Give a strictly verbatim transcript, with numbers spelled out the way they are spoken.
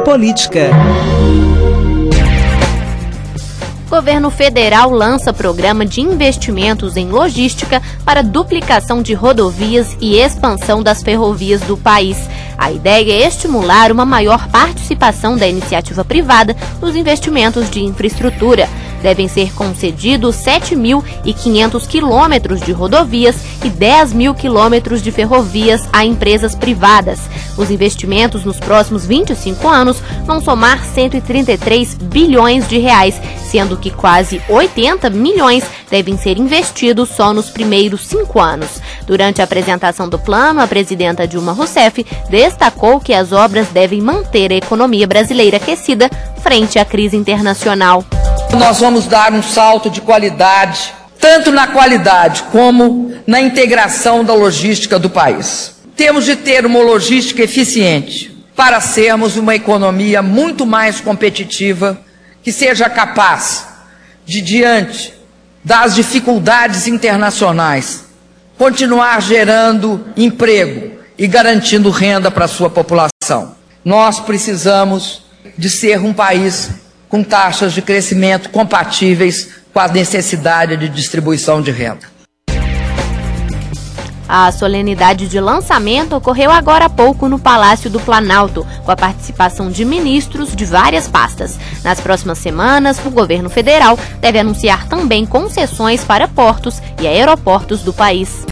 Política. O governo federal lança programa de investimentos em logística para duplicação de rodovias e expansão das ferrovias do país. A ideia é estimular uma maior participação da iniciativa privada nos investimentos de infraestrutura. Devem ser concedidos sete mil e quinhentos quilômetros de rodovias e dez mil quilômetros de ferrovias a empresas privadas. Os investimentos nos próximos vinte e cinco anos vão somar cento e trinta e três bilhões de reais, sendo que quase oitenta milhões devem ser investidos só nos primeiros cinco anos. Durante a apresentação do plano, a presidenta Dilma Rousseff destacou que as obras devem manter a economia brasileira aquecida frente à crise internacional. Nós vamos dar um salto de qualidade, tanto na qualidade como na integração da logística do país. Temos de ter uma logística eficiente para sermos uma economia muito mais competitiva, que seja capaz de, diante das dificuldades internacionais, continuar gerando emprego e garantindo renda para a sua população. Nós precisamos de ser um país com taxas de crescimento compatíveis com a necessidade de distribuição de renda. A solenidade de lançamento ocorreu agora há pouco no Palácio do Planalto, com a participação de ministros de várias pastas. Nas próximas semanas, o governo federal deve anunciar também concessões para portos e aeroportos do país.